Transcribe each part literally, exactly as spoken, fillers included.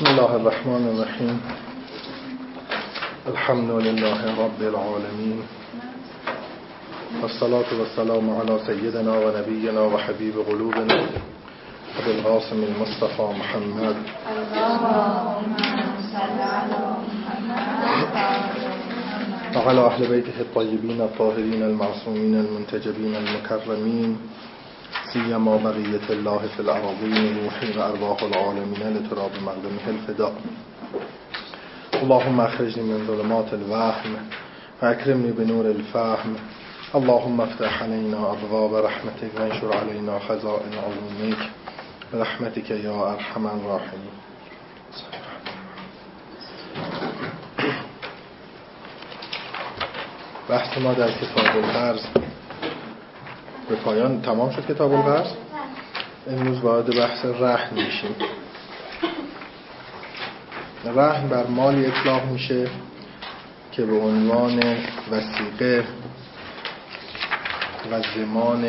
بسم الله الرحمن الرحیم. الحمد لله رب العالمین والصلاة والسلام علی سیدنا و نبینا و حبیب قلوبنا ابی القاسم المصطفى محمد و علی اهل بیته الطیبین الطاهرین المعصومین المنتجبین المکرمین سیما بقیة الله فی الأراضین یوحی و ارواح العالمین لتراب مقدمه الفداء. اللهم اخرجنی من ظلمات الوهم و اکرمنی بنور الفهم. اللهم افتح علینا ابواب رحمتک و انشر علینا خزائن علومک برحمتک یا ارحم الراحمین. بحث ما در کتاب القرض به پایان تمام شد. کتاب القرض امروز وارد بحث رهن میشیم. رهن بر مالی اطلاق میشه که به عنوان وثیقه و ضمان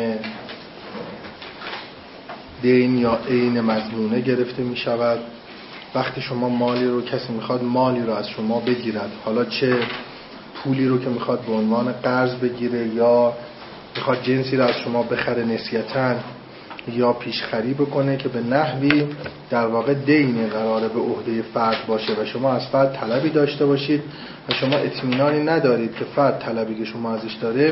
دین یا عین مضمونه گرفته میشود. وقتی شما مالی رو، کسی میخواد مالی رو از شما بگیرد، حالا چه پولی رو که میخواد به عنوان قرض بگیره یا میخواد جنسی رو از شما بخره نسیتاً یا پیشخری بکنه که به نحوی در واقع دین قراره به عهده فرد باشه و شما از فرد طلبی داشته باشید و شما اطمینانی ندارید که فرد طلبی که شما ازش داره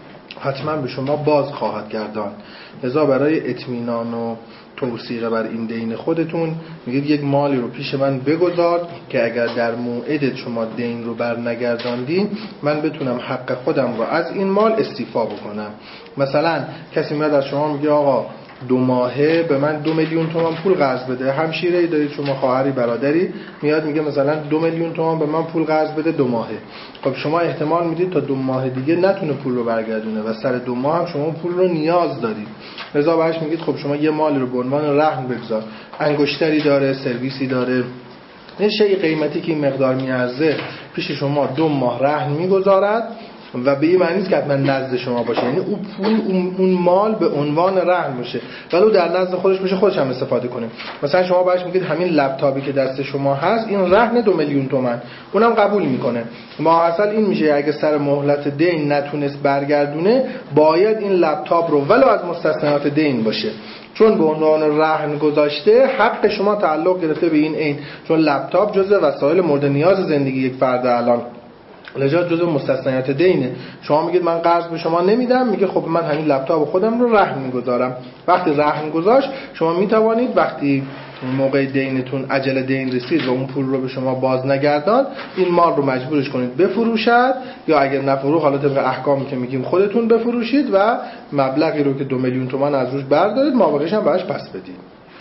حتما به شما باز خواهد گردان. لذا برای اطمینان و توثیق بر این دین خودتون میگید یک مالی رو پیش من بگذار که اگر در موعد شما دین رو بر نگرداندین من بتونم حق خودم رو از این مال استیفا بکنم. مثلا کسی میاد از شما میگه آقا دو ماهه به من دو میلیون تومان پول قرض بده. همشیره‌ای دارید شما، خواهری، برادری، میاد میگه مثلا دو میلیون تومان به من پول قرض بده دو ماهه. خب شما احتمال میدید تا دو ماه دیگه نتونه پول رو برگردونه و سر دو ماه هم شما پول رو نیاز دارید. لذا بهش میگید خب شما یه مالی رو به عنوان رهن بگذار. انگشتری داره، سرویسی داره، یه شیء قیمتی که این مقدار میارزه پیش شما دو ماه رهن میگذارد و به این معنی نیست که حتما نزد شما باشه، یعنی اون پول اون مال به عنوان رهن باشه ولی در نزد خودش باشه، خودش هم استفاده کنه. مثلا شما باهاش میگید همین لپتاپی که دست شما هست این رهن دو میلیون تومان، اونم قبول میکنه. ماحصل این میشه اگه سر مهلت دین نتونست برگردونه باید این لپتاپ رو ولو از مستثنیات دین باشه، چون به عنوان رهن گذاشته حق شما تعلق گرفته به این عین، چون لپتاپ جزء وسایل مورد نیاز زندگی یک فرد الان لذا جزء مستثنیات دینه. شما میگید من قرض به شما نمیدم، میگه خب من همین لپتاپ خودم رو رهن میگذارم. وقتی رهن گذاشت شما میتوانید وقتی موقع دینتون اجل دین رسید و اون پول رو به شما باز نگردان این مال رو مجبورش کنید بفروشد یا اگر نفروخ حالا طبق احکامی که میگیم خودتون بفروشید و مبلغی رو که دو میلیون تومان از روش بردارید مابقیش هم بهش پس بدید.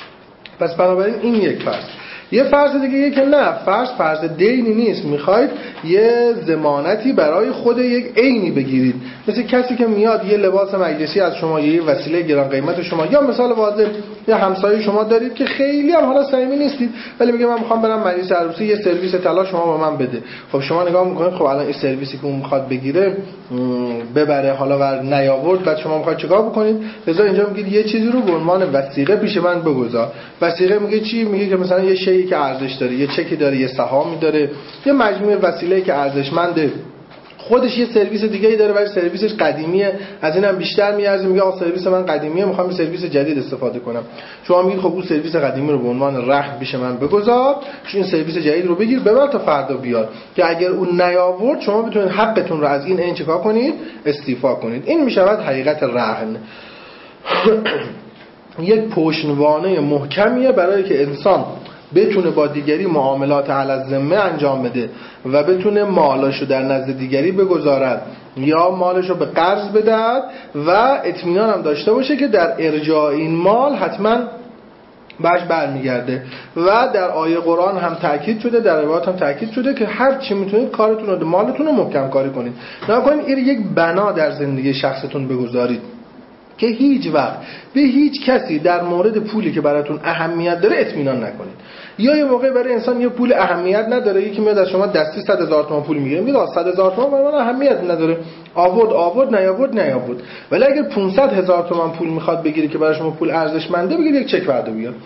پس بنابراین این یک فرض. یه فرض دیگه یه که نه، فرض فرض دینی نیست، میخواید یه ضمانتی برای خود یک عینی بگیرید. مثل کسی که میاد یه لباس مجلسی از شما، یه وسیله گران قیمت شما، یا مثال واضح یه همسایه شما دارید که خیلی هم حالا صمیمی نیستید ولی میگه من میخوام برم مجلس عروسی یه سرویس طلا شما به من بده. خب شما نگاه میکنید خب الان این سرویسی که اون میخواد بگیره ببره حالا ور نیاورد، بعد شما میخواید چیکار بکنید؟ لذا اینجا میگید یه چیزی رو به عنوان وثیقه پیش من بگذار. وثیقه میگه چی؟ میگه که مثلا یه شیء که ارزش داره، یه چکی داره، یه سهامی داره، یه مجموعه وسیله‌ای که ارزشمنده، خودش یه سرویس دیگه‌ای داره ولی سرویسش قدیمیه، از اینم بیشتر میارزه، میگه آقا سرویس من قدیمیه میخوام یه سرویس جدید استفاده کنم. شما میگید خب اون سرویس قدیمی رو به عنوان رهن پیش من بگذار، این سرویس جدید رو بگیر ببر تا فردا بیاد که اگر اون نیاورد شما بتونید حقتون رو از این عین چیکار کنید؟ استیفا کنید. این میشود حقیقت رهن. یک پشتوانه محکمیه برای که انسان بتونه با دیگری معاملات علی الذمه انجام بده و بتونه مالاشو در نزد دیگری بگذارد یا مالشو به قرض بدهد و اطمینان هم داشته باشه که در ارجاع این مال حتما بهش برمیگرده. و در آیه قرآن هم تاکید شده، در روایات هم تاکید شده که هر چی میتونید کارتون رو، مالتون رو محکم کاری کنید. نه کنید این یک بنا در زندگی شخصتون بگذارید که هیچ وقت به هیچ کسی در مورد پولی که براتون اهمیت داره اطمینان نکنید. یا یه موقع برای انسان یه پول اهمیت نداره، یکی میاد از شما دستی صد هزار تومان پول میگیره، میگه صد هزار تومان برای من اهمیت نداره، آورد آورد نیاورد نیاورد. ولی اگر پانصد هزار تومان پول میخواد بگیره که برای شما پول ارزشمنده، بگید یک چک بردا بیار.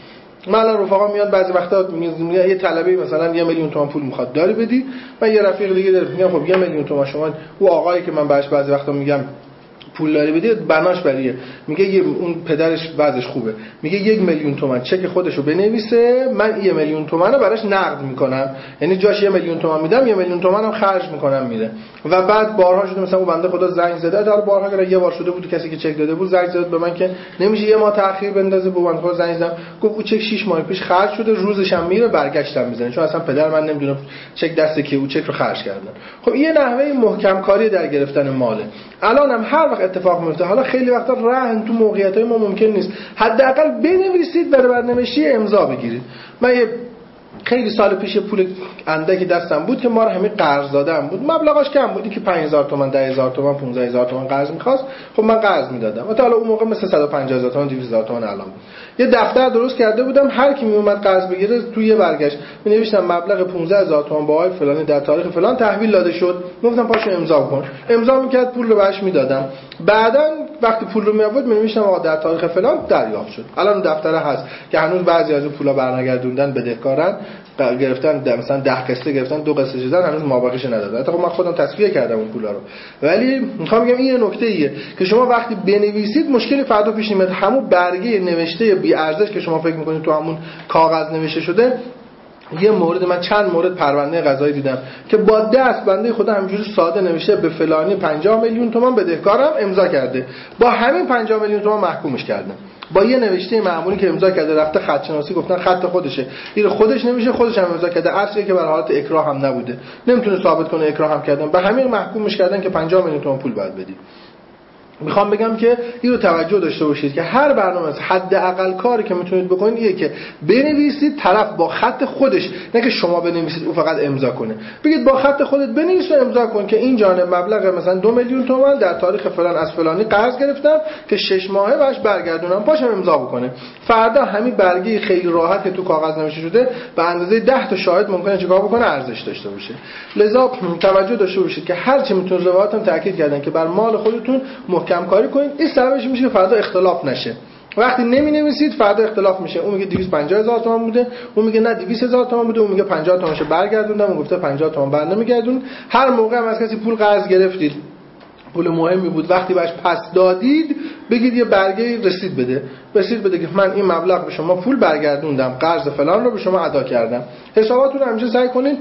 مثلا رفقا میاد بعضی وقتا میگه یه طلبه مثلا یه میلیون تومان پول میخواد داری بدی و یه رفیق دیگه داره میگه خب یه میلیون تومان شما، او آقایی که من بهش بعضی وقتا میگم پول داری بدی بناش بریه، میگه یه اون پدرش وضعش خوبه، میگه یک میلیون تومان چک خودشو بنویسه، من یه میلیون تومانو براش نقد میکنم، یعنی جاش یه میلیون تومان میدم یه میلیون تومانم خرج میکنم میره. و بعد بارها شده مثلا اون بنده خدا زنگ زده، در بارها که یه بار شده بود کسی که چک داده بود زنگ زد به من که نمیشه یه ماه تاخیر بندازه، به بنده خدا زنگ زدم گفت اون چک شش ماه پیش خرج شده، روزش هم میره برگشتم میزنه، چون اصلا پدر من نمیدونه چک دست کی اون چک رو خرج کردن. خب این نحوه محکم کاری در گرفتن ماله. الان هم هر وقت اتفاق میفته، حالا خیلی وقتا رهن تو موقعیت‌های ما ممکن نیست، حداقل بنویسید برای برنامه‌نویسی امضا بگیرید. من یه خیلی سال پیش پول اندکی دستم بود که ما رو همین قرض دادم بود، مبلغش کم بودی که پنج هزار تومان، ده هزار تومان، پانزده هزار تومان قرض می‌خواست، خب من قرض میدادم. و تا حالا اون موقع مثل صد و پنجاه هزار تومان، دویست هزار تومان الان بود. یه دفتر درست کرده بودم، هر کی می اومد قرض بگیره توی یه برگشت می نوشتم مبلغ پانزده هزار تومان با آقای فلانی در تاریخ فلان تحویل داده شد، گفتم پاشو امضا کن، امضا میکرد پول رو بهش میدادم. بعداً وقتی پول رو می آورد می نوشتم آقا در تاریخ فلان دریافت شد. الان دفتر هست که هنوز بعضی از اون پولا برنگردوندن بدهکارن، گرفتن مثلا ده قسطه گرفتن، دو قسطه شدن هنوز مابقیش ندادن. حتی من خودم تصفیه کردم اون پولا رو. ولی میخوام بگم این یه نکته ایه که شما وقتی بنویسید مشکلی فردا پیش نمیاد. همون برگه نوشته بی ارزش که شما فکر میکنید تو همون کاغذ نوشته شده، یه مورد من چند مورد پرونده قضایی دیدم که با دست بنده خدا همینجوری ساده نوشته به فلانی پنجاه میلیون تومان بدهکارم، امضا کرده، با همین پنجاه میلیون تومان محکومش کردن. با یه نوشته معمولی که امضا کرده، رفته خط شناسی گفتن خط خودشه، این خودش نمیشه، خودش هم امضا کرده، اصلی که بر حالت اکراه هم نبوده، نمیتونه ثابت کنه اکراه هم کردن، به همین محکومش کردن که پنجاه میلیون تومان پول باید بدی. میخوام بگم که این رو توجه داشته باشید که هر برنامه حداقل کاری که میتونید بکنید اینه که بنویسید طرف با خط خودش، نه که شما بنویسید او فقط امضا کنه، بگید با خط خودت بنویس و امضا کن که این جانب مبلغ مثلا دو میلیون تومان در تاریخ فلان از فلانی قرض گرفتم که شش ماهه بهش برگردونم، پاشم امضا بکنه. فردا همین برگه خیلی راحت که تو کاغذ نوشته شده به اندازه ده تا شاهد ممکنه چیکار بکنه، ارزش داشته باشه. لذا توجه داشته باشید که هر چی میتونه روایاتم تاکید کردن که بر مال خودتون محکم کاری کنید، این سببش میشه که فردا اختلاف نشه. وقتی نمی نویسید فردا اختلاف میشه، اون میگه دویست و پنجاه هزار تومان بوده، اون میگه نه دویست هزار تومان بوده، اون میگه پنجاه تومانشو برگردوندم، اون گفته پنجاه تومان بر نمیگردون. هر موقع هم از کسی پول قرض گرفتید، پول مهمی بود، وقتی بهش پس دادید بگید یه برگه رسید بده، رسید بده که من این مبلغ به شما پول برگردوندم، قرض فلان رو به شما ادا کردم. حساباتون رو همیشه سعی کنید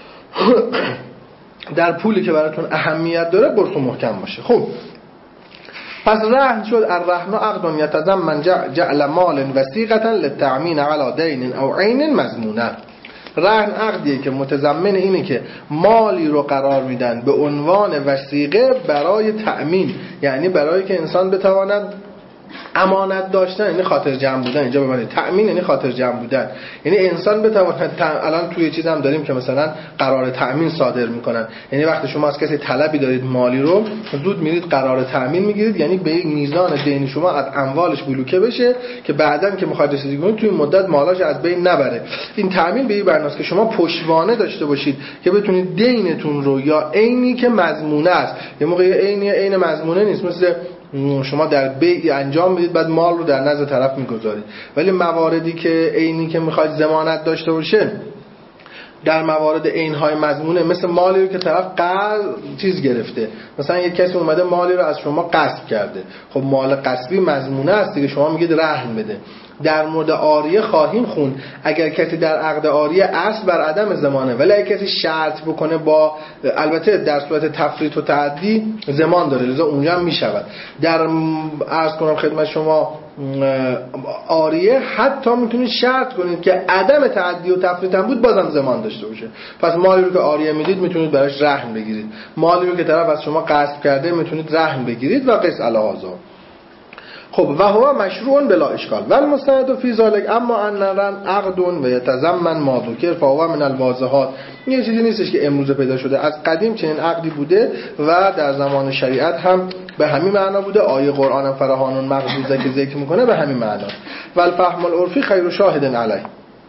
در پولی که براتون اهمیت داره برسون محکم باشه. خب پس رهن شد. الرهن عقد یتضمن جعل مال وثیقة للتأمین علی دین او عین مضمونه. رهن عقدیه که متضمن اینه که مالی رو قرار میدن به عنوان وثیقه برای تأمین، یعنی برای که انسان بتواند امانت داشتن، یعنی خاطر جمع بودن. اینجا به معنی تأمین یعنی خاطر جمع بودن، یعنی انسان بتواند. الان توی چیز هم داریم که مثلا قرار تأمین صادر میکنن، یعنی وقتی شما از کسی طلبی دارید مالی رو، زود میرید قرار تأمین میگیرید، یعنی به یک میزان دین شما از اموالش بلوکه بشه که بعداً که میخواید رسیدگی کنید توی مدت مالاش از بین نبره. این تأمین به این بناست که شما پشتوانه داشته باشید که بتونید دینتون رو، یا عینی که مضمونه است، یه موقع عینی عین مضمونه نیست، مثل شما در بیع انجام میدید بعد مال رو در نزد طرف میگذارید، ولی مواردی که عینی که میخواید ضمانت داشته باشه در موارد عینهای مضمونه، مثل مالی رو که طرف قرض چیز گرفته، مثلا یک کسی اومده مالی رو از شما غصب کرده، خب مال غصبی مضمونه است دیگه، شما میگید رهن بده. در مورد عاریه خواهیم خون اگر کسی در عقد عاریه اصل بر عدم ضمانه، ولی اگر کسی شرط بکنه با، البته در صورت تفریط و تعدی ضمان داره، لذا اونجا هم میشود. در عرض کنم خدمت شما عاریه حتی میتونید شرط کنید که عدم تعدی و تفریط هم بود بازم ضمان داشته باشه. پس مالی رو که عاریه میدید میتونید براش رهن بگیرید، مالی رو که طرف از شما غصب کرده میتونید رهن بگیرید و قص الهازا. خب و هو مشروع بلا اشکال و المستند فی ذلک اما ان رن عقد و یتضمن ما ذکر فهو من الواضحات. این چیزی نیستش که امروز پیدا شده، از قدیم چنین عقدی بوده و در زمان شریعت هم به همین معنا بوده. آیه قرآن هم فراهان مقبوضه که ذکر میکنه به همین معنا. و الفهم العرفی خیر شاهد علیه.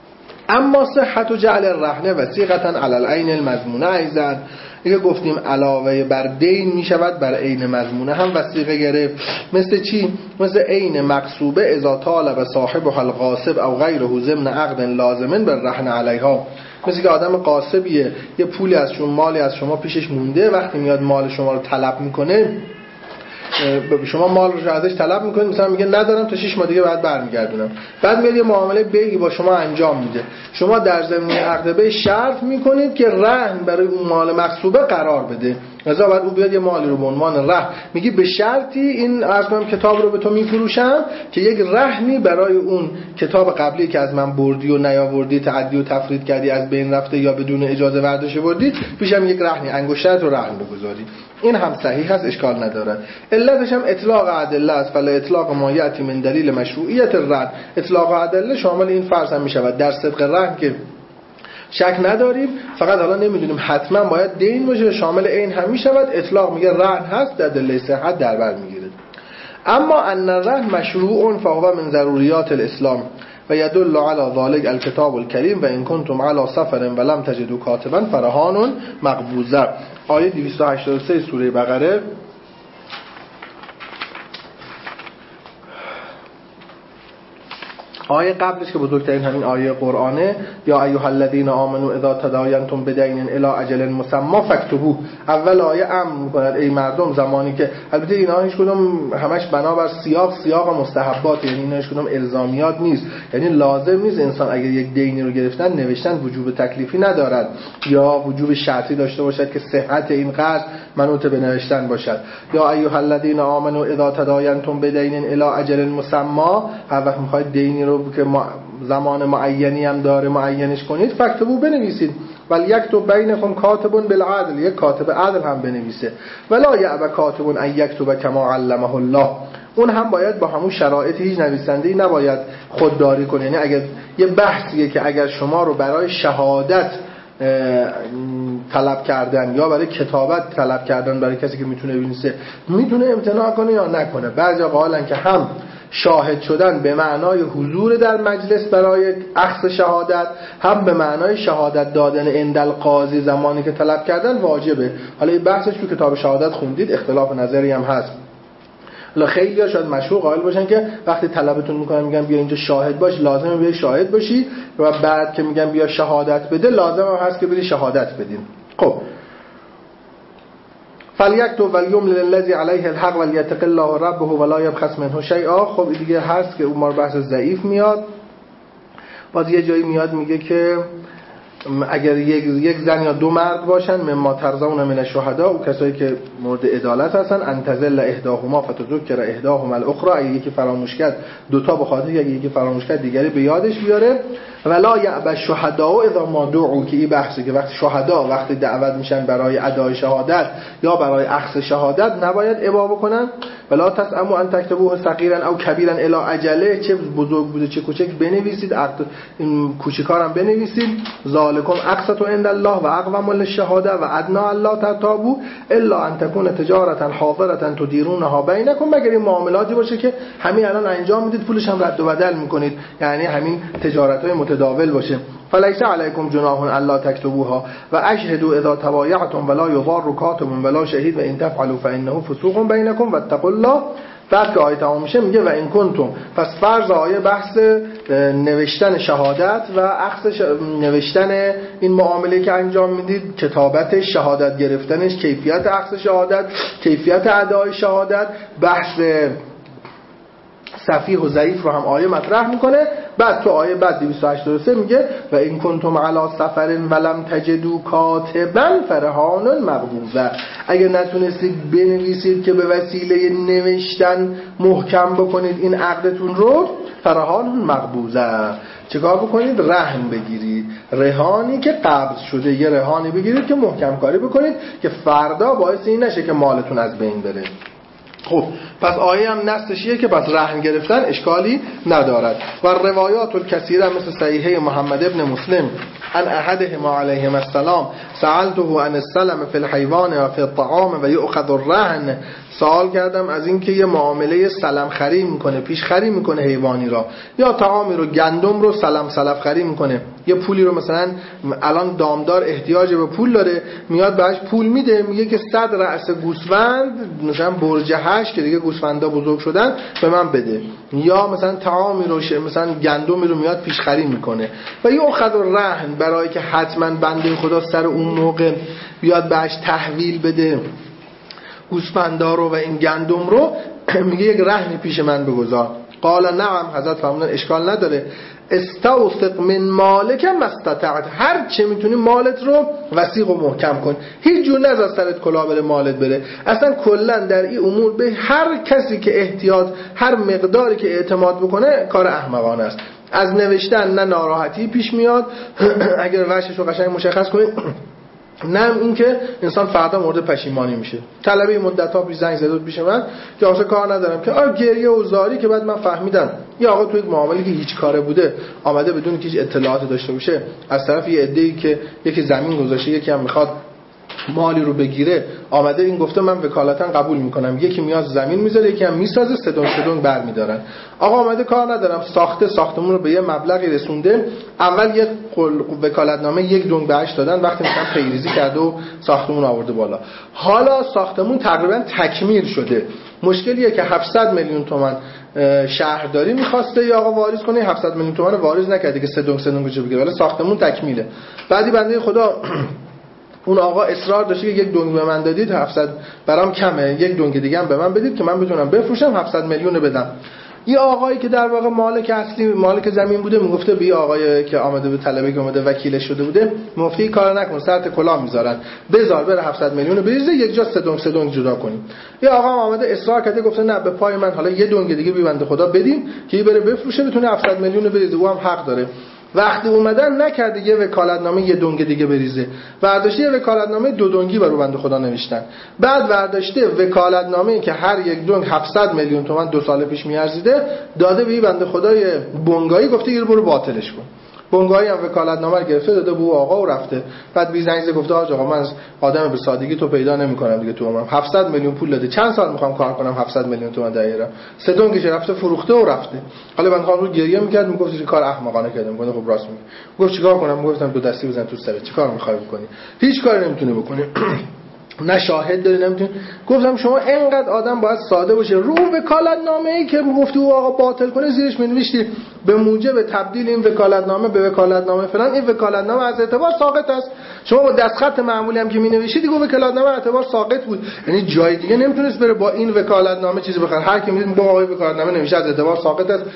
اما صحت جعل الرهن وثیقة علی العین المضمونه ایضا، دیگه گفتیم علاوه بر دین می شود بر عین مضمونه هم وثیقه گرفت. مثل چی؟ مثل عین مقصوبه اذا طالب صاحبها الغاصب او غیره ضمن عقد لازم بالرهن علیها. مثل که آدم غاصبیه یه پولی از شما، مالی از شما پیشش مونده، وقتی میاد مال شما رو طلب میکنه، شما مال رو ازش طلب میکنید، مثلا میگه ندارم تا شش ماه دیگه بعد برمیگردونم، بعد میاد یه معامله بیعی با شما انجام میده، شما در ضمن عقد بیع شرط میکنید که رهن برای اون مال مغصوبه قرار بده، مثلا بعد او بیاد یه مالی رو به عنوان رهن میگی به شرطی این عرض کنم کتاب رو به تو میفروشم که یک رهنی برای اون کتاب قبلی که از من بردی و نیاوردی، تعدی و تفرید کردی، از بین رفته یا بدون اجازه برداشته بردی، پیشم یک رهنی انگشترت رو رهن بگذاری. این هم صحیح هست، اشکال نداره. علتش هم اطلاق ادله است، فلا اطلاق ما یاتی من دلیل مشروعیت الرهن. اطلاق ادله شامل این فرض هم میشود در صدق رهن که شک نداریم، فقط حالا نمیدونیم حتما باید دین باشه، شامل این هم میشود. اطلاق میگه رهن هست، در دلیل صحت در بر میگیره. اما ان الرهن مشروع فهو من ضروریات الاسلام و یدل علی ذلك الکتاب الکریم و ان کنتم علی سفر ولم تجدوا کاتبا فرهان مقبوضه. آیه دویست و هشتاد و سه سوره بقره. آیه قبلش که بزرگترین همین آیه قرآنه، یا ایها الذین آمنوا اذا تداینتم بدین الی اجل مسمی فاکتبوه. اول آیه امر میکند ای مردم، زمانی که، البته اینا هیچ کدوم همش بنابر سیاق سیاق مستحبات، یعنی اینا هیچ کدوم الزامیات نیست، یعنی لازم نیست انسان اگر یک دینی رو گرفتن نوشتن وجوب تکلیفی ندارد یا وجوب شرطی داشته باشد که صحت این قرض منوط به نوشتن باشد. یا ایها الذین آمنوا اذا تداینتم بدین الی اجل مسمی، هر وقت میخواید دینی رو که زمان معینی هم داره معینش کنید، فکتبو بنویسید. ولی یکتب بینکم کاتب بالعدل، یک کاتب عدل هم بنویسه. ولا یأبى کاتب ان یکتب کما علمه الله، اون هم باید با همون شرایط، هیچ نویسنده‌ای نباید خودداری کنه. یعنی اگر یه بحثیه که اگر شما رو برای شهادت طلب کردن یا برای کتابت طلب کردن برای کسی که میتونه بنویسه، میتونه امتناع کنه یا نکنه. بعضی قائلن که هم شاهد شدن به معنای حضور در مجلس برای اخذ شهادت، هم به معنای شهادت دادن عند القاضی زمانی که طلب کردن واجبه. حالا این بحثش تو کتاب شهادت خوندید، اختلاف نظری هم هست. حالا خیلی‌ها شاید مشهور قائل باشن که وقتی طلبتون میکنن میگن بیا اینجا شاهد باش، لازمه بیا شاهد باشی، و بعد که میگن بیا شهادت بده، لازمه هست که بری شهادت بدین. خب فلیکتب ولیملل الذی علیه الحق ولیتق الله ربه ولا یبخس منه شیئا. خب دیگه هست که اون بحث ضعیف میاد. باز یه جایی میاد میگه که اگر یک یک زن یا دو مرد باشن مما ترضون من الشهدا، او کسایی که مورد عدالت هستن، انتزل احداهما فتذکر احداهما الاخرى، اگه یکی فراموش کرد دو تا بخاطر اگه یکی فراموش کرد دیگری به یادش بیاره. ولا یأبى الشهداء اذا ما دعوا، که این بحثی که وقتی شهدا وقتی دعوت میشن برای ادای شهادت یا برای اخذ شهادت نباید ابا بکنن. ولا تسأموا ان تكتبوه صغیرا او کبیرا الی اجله، چه بزرگ بوده چه کوچک بنویسید، این کوچیکارم بنویسید. ذالکم اقسط عند الله و اقوم للشهاده و ادنا الله ترتابوا الا ان تكون تجارتا حاضره تدیرونها بینکم، مگر این معاملاتی باشه که همین الان انجام میدید پولش هم رد و بدل میکنید، یعنی همین تجارت‌های متداول باشه. فلیس علیکم جناح الا تکتبوها و اشهدوا اذا تبایعتم ولا یضار کاتب ولا شهید و ان تفعلوا فانه فسوق بینکم واتقوا الله. بعد که آیه تمام میشه میگه و این کنتم، پس فرض آیه بحث نوشتن شهادت و اخذ ش... نوشتن این معامله که انجام میدید، کتابتش، شهادت گرفتنش، کیفیت اخذ شهادت، کیفیت ادای شهادت، بحث صفیح و ضعیف رو هم آیه مطرح میکنه. بعد تو آیه بعد دویست و هشتاد و سه میگه و این کنتم علی سفر ولم تجدوا کاتبا فرهان مقبوضه، اگر نتونستید بنویسید که به وسیله نوشتن محکم بکنید این عقدتون رو، فرهان مقبوضه، چیکار بکنید؟ رهن بگیرید، رهانی که قبض شده، یه رهانی بگیرید که محکم کاری بکنید که فردا باعث این نشه که مالتون از بین بره. خب پس آیه هم نصشیه که پس رهن گرفتن اشکالی ندارد. و روایات الکثیره مثل صحیحه محمد ابن مسلم ان احدهما علیهم السلام سألته عن السلم فی الحیوان و فی الطعام و یؤخذ الرهن، سوال کردم از این که یه معامله سلم خری میکنه، پیش خری میکنه حیوانی را، یا طعامی رو، گندم رو سلم سلف خری میکنه، یه پولی رو مثلا الان دامدار احتیاج به پول داره، میاد بهش پول میده، میگه که صد رأس گوسفند مثلا برج هشت که دیگه گوسفندا بزرگ شدن به من بده، یا مثلا طعامی رو مثلا گندمی رو میاد پیشخری میکنه و یه اخذ رهن برای که حتما بنده خدا سر اون موقع بیاد بهش تحویل بده گوسفندا رو و این گندم رو، میگه یک رهنی پیش من بگذار. قال نعم، حضرت فرمودن اشکال نداره، استوثق من مالک ما استطعت، هر چه میتونی مالت رو وثیق و محکم کن، هیچ جور نذار سرت کلاه بره مالت بره. اصلا کلا در این امور به هر کسی که احتیاط، هر مقداری که اعتماد بکنه کار احمقانه است. از نوشتن نه ناراحتی پیش میاد اگر وشش رو قشنگ مشخص کنید، نه این که انسان فردا مورد پشیمانی میشه. طلبه مدت ها پیش زنگ زد پیش من که آخه کار ندارم که آ گریه و زاری، که بعد من فهمیدم یا آقا تو یک معامله که هیچ کاره بوده آمده بدون که هیچ اطلاعات داشته باشه از طرف یه عده‌ای که یکی زمین گذاشته یکی هم میخواد مالی رو بگیره، آمده این گفته من وکالتا قبول میکنم، یکی میاد زمین میذاره یکی هم میسازه، سدون سدون برمیدارن. آقا آمده کار ندارم ساخته ساختمون رو به یه مبلغی رسونده، اول یک وکالتنامه یک دنگ بهش دادن، وقتی مثلا پیریزی کرده و ساختمون آورده بالا، حالا ساختمون تقریبا تکمیل شده، مشکلیه که هفتصد میلیون تومان شهرداری میخواسته یا آقا واریز کنه، هفتصد میلیون تومان واریز نکرده که سدون سدون گوشه بگیره، ولی ساختمون تکمیله. بعدی بنده خدا اون آقا اصرار داشته که یک دنگ به من دادید هفتصد برام کمه، یک دنگ دیگه هم به من بدید که من بتونم بفروشم هفتصد میلیون رو بدم. این آقایی که در واقع مالک اصلی مالک زمین بوده میگفته به این آقایی که آمده به طلبه که اومده وکیل شده بوده، مفتی کار نکن سرت کلاه میذارن، بذار بره هفتصد میلیون رو بریزه یک جا سه دنگ سه دنگ جدا کنیم. این آقا آمده اصرار کرده گفته نه به پای من حالا یه دنگ دیگه بی بنده خدا بدیم که این بره بفروشه بتونه هفتصد میلیون رو بریزه، او هم حق داره. وقتی اومدن نکرده یه وکالتنامه یه دنگ دیگه بریزه، برداشته یه وکالتنامه دو دنگی برای بنده خدا نوشتن، بعد برداشته وکالتنامه‌ای که هر یک دنگ هفتصد میلیون تومان دو سال پیش میارزیده داده به بنده خدای بنگایی، گفته گیر برو باطلش کن. بنگایی هم وکالتنامه رو گرفته داده به آقا و رفته. بعد بی زنگ گفته آقا من آدم به سادگی تو پیدا نمی‌کنم دیگه، تو عمرم هفتصد میلیون پول داده، چند سال می‌خوام کار کنم هفتصد میلیون تومان دایره، سه دنگش رفته فروخته و رفته. حالا من خانم رو گریه می‌کرد میگفت که کار احمقانه کردم. گفتم خب راست میگی. گفت چیکار کنم؟ گفتم دو دستی بزن تو سرت، چیکار می‌خوای بکنی؟ هیچ کاری نمی‌تونی بکنی. نه شاهد داری نمیتونی. گفتم شما اینقدر آدم باید ساده باشه، رو وکالتنامه‌ای که گفتی او آقا باطل کنه زیرش می‌نوشتی به موجب تبدیل این وکالتنامه به وکالتنامه فلان، این وکالتنامه از اعتبار ساقط است. شما با دستخط معمولی هم که می‌نویسید دیگه وکالتنامه اعتبار ساقط بود، یعنی جای دیگه نمیتونست بره با این وکالتنامه چیزی بخره. هر کی می‌دید با آقای وکالتنامه نوشته از اعتبار ساقط است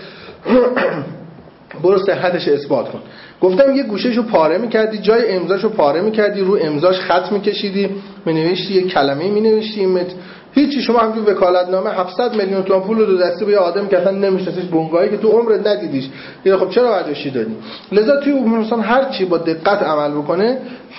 برو صحتش اثبات کن. گفتم یه گوشهشو پاره می‌کردی، جای امضاشو پاره می‌کردی، رو امضاش خط می‌کشیدی، می‌نوشتی یه کلمه‌ای می‌نوشتی، هیچی. شما همین وکالتنامه هفتصد میلیون تومان پول رو دو دسته به یه آدم که اصلا نمی‌شناسیش، بنگاهی که تو عمرت ندیدیش، دیگه خب چرا برداشتی دادی؟ لذا توی مثلا هر چی با دقت عمل بکنه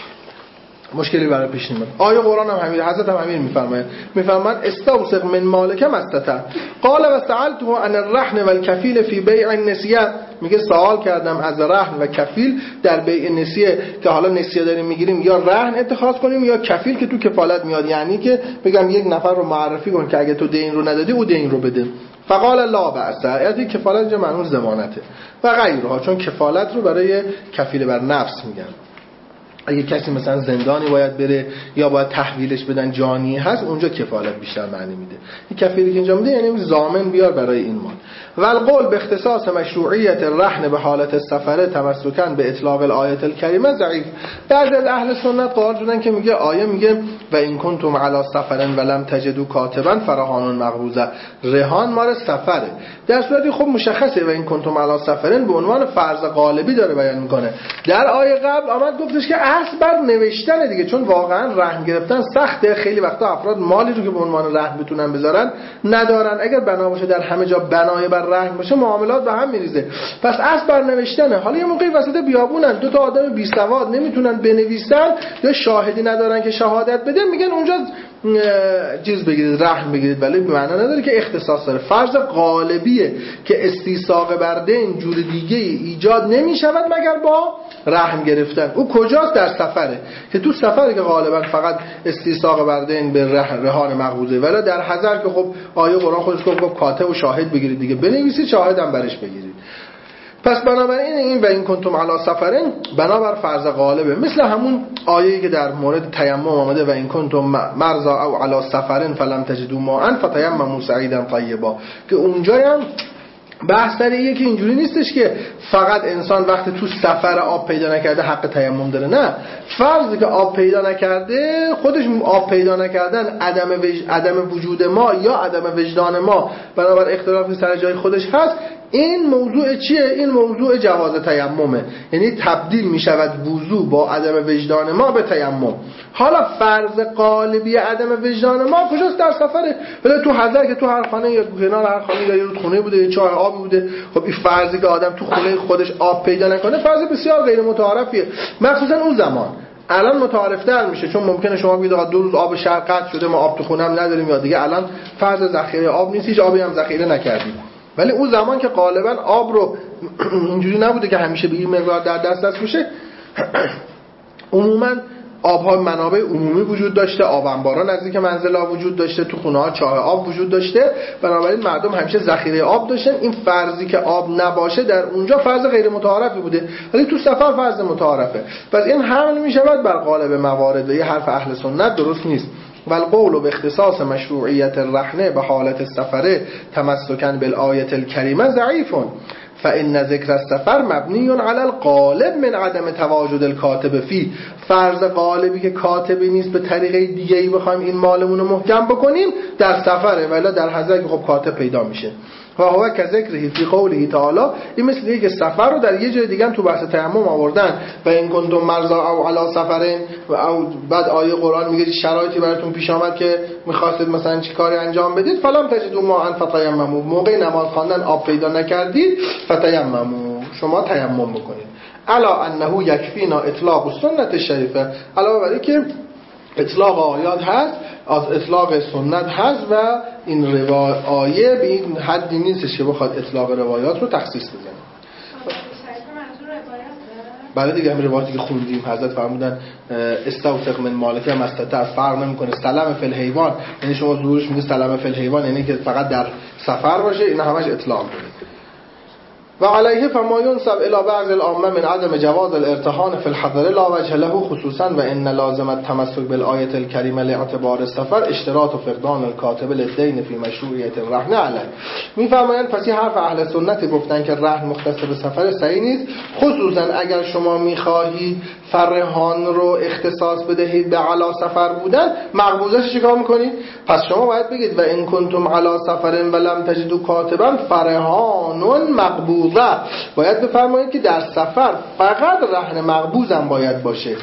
مشکلی برای پیش نمیاد. آیه قرآن هم همین، حضرت هم همین میفرماید، میفرماید استوثق من مالک ما استطعت. قال وسألته عن الرهن والكفيل في بيع النسیه، میگه سوال کردم از رهن و کفیل در بیع نسیه، که حالا نسیه داریم میگیریم یا رهن اتخاذ کنیم یا کفیل که تو کفالت میاد، یعنی که بگم یک نفر رو معرفی کن که اگه تو دین رو ندادی او دین رو بده. فقال لا بأس، یعنی کفالت جا معنی ضمانته و غیرها، چون کفالت رو برای کفیل بر نفس میگن. اگه کسی مثلا زندانی باید بره یا باید تحویلش بدن جانی هست، اونجا کفالت بیشتر معنی میده. این کفیلی که اینجا میده یعنی ضامن بیار برای این مال. و القول به اختصاص مشروعیت الرهن به حالت سفره تمسکاً به اطلاق الآیه الکریمه ضعیف. بعضی از اهل سنت قائل شدن که میگه آیه میگه و این کنتم علی سفر ولم تجدوا کاتبا فرهان مقبوضه، رهان مال سفره. در صورتی خب مشخصه و این کنتم علی سفرن به عنوان فرض غالبی داره بیان میکنه. در آیه قبل آمد گفتش که اصل بر نوشتن دیگه، چون واقعا رهن گرفتن سخته، خیلی وقتا افراد مالی رو که به عنوان رهن بتونن بذارن ندارن، اگر بنا باشه در همه جا بنای بر رهن باشه معاملات به هم میریزه. پس اصل بر نوشتنه. حالا یه موقعی وسط بیابونن دو تا آدم بی سواد نمیتونن بنویسن یا شاهدی ندارن که شهادت بده، میگن اونجا چیز بگیرید رهن بگیرید، ولی به معنی نداره که اختصاص داره. فرض غالبیه که استیثاق بر دین جور دیگه ایجاد نمیشود مگر با رهن گرفتن. او کجاست؟ در سفره، که تو سفره که غالبا فقط استیثاق بر دین به رهان مقبوضه، ولی در حضر که خب آیه قرآن خودش گفت کاتب و شاهد بگیرید دیگه، بنویسید شاهد هم برش بگیرید. پس بنابراین این و این کنتم علی سفرین بنابر فرض غالبه، مثل همون آیه‌ای که در مورد تیمم آمده و این کنتم مرضا او علی سفرین فلم تجدوا ماء فتیمموا صعیدا طیبا، که اونجا هم بحث در اینه که اینجوری نیستش که فقط انسان وقتی تو سفر آب پیدا نکرده حق تیمم داره. نه، فرضی که آب پیدا نکرده، خودش آب پیدا نکردن عدم وج... عدم وجود ما یا عدم وجدان ما بنابر اختلافی سر جای خودش هست. این موضوع چیه؟ این موضوع جواز تیممه، یعنی تبدیل می شود وضو با عدم وجدان ما به تیمم. حالا فرض قالبی عدم وجدان ما کجاست؟ در سفره. ولی تو حضر که تو هر خانه یا کنار هر خانه یا رودخونه بوده یا چاه آب بوده، خب این فرضی که آدم تو خونه خودش آب پیدا نکنه فرض بسیار غیر متعارفیه، مخصوصا اون زمان. الان متعارفتر میشه، چون ممکنه شما بگید آقا دو روز آب شهر قطع شده ما آب تو خونم نداریم، یا دیگه الان فرض ذخیره آب نیست، هیچ آبی هم ذخیره نکردیم. ولی اون زمان که غالبا آب رو اینجوری نبوده که همیشه به این مقدار در دسترس میشه، عموما آب‌ها منابع عمومی وجود داشته، آب انبارا نزدیک منزل‌ها وجود داشته، تو خونه‌ها چاه آب وجود داشته، بنابراین مردم همیشه ذخیره آب داشتن. این فرضی که آب نباشه در اونجا فرض غیر متعارفی بوده، ولی تو سفر فرض متعارفه. پس این حمل میشود بر قالب موارد و یه حرف اهل سنت درست نیست. والقول باختصاص مشروعیت الرهن به حالت السفر تمسکا بالآیه الکریمه ضعیف، فإن ذکر السفر مبنی علی الغالب من عدم تواجد الکاتب فی. فرض غالبی که کاتبی نیست به طریقه دیگه‌ای بخوایم این مالمون رو محکم بکنیم در سفره، ولی در حضر که خب کاتب پیدا میشه. و هو که ذکره فی قوله تعالی، این مثل اینه که سفر رو در یه جای دیگه هم تو بحث تیمم آوردن و این کنتم مرضا او علی سفرین، و او بعد آیه قرآن میگه شرایطی براتون پیش آمد که می‌خواستید مثلا چی کاری انجام بدید، فلم تجدوا ماء فتیمموا، موقع نماز خواندن آب پیدا نکردید فتیمموا، شما تیمم بکنید. الا انه یکفینا اطلاق السنت الشریفه، علاوه بر اینکه اطلاق آیات هست، از اطلاق سنت هست و این روایت آیه به این حدی نیستش که بخواد اطلاق روایات رو تخصیص بزنه. بله دیگه، همین روایاتی که خوندیم حضرت فرمودن استوثق من مالک مستطاع، فرق نمیکنه سلام فی الحیوان، یعنی شما ظهورش میگه سلام فی الحیوان یعنی که فقط در سفر باشه، اینا همش اطلاق بده. و علیه فما ینسب الی بعض العامه من عدم جواز الارتهان فی الحضر لا وجه له، خصوصا و ان لازم التمسک بالآیه الکریمه لاعتبار السفر اشتراط و فقدان الکاتب للدین فی مشروعیت الرهن علیه. میفرمایند پس این حرف اهل سنت گفتن که رهن مختص به سفر صحیح نیست، خصوصا اگر شما میخواهید فرهان رو اختصاص بدهید به علی سفر بودن، مقبوضه‌اش چیکار میکنید؟ پس شما باید بگید و ان کنتم علی سفر ولم تجدوا کاتبا فرهان مقبوض، باید بفرمایید که در سفر فقط رهن مقبوض هم باید باشه.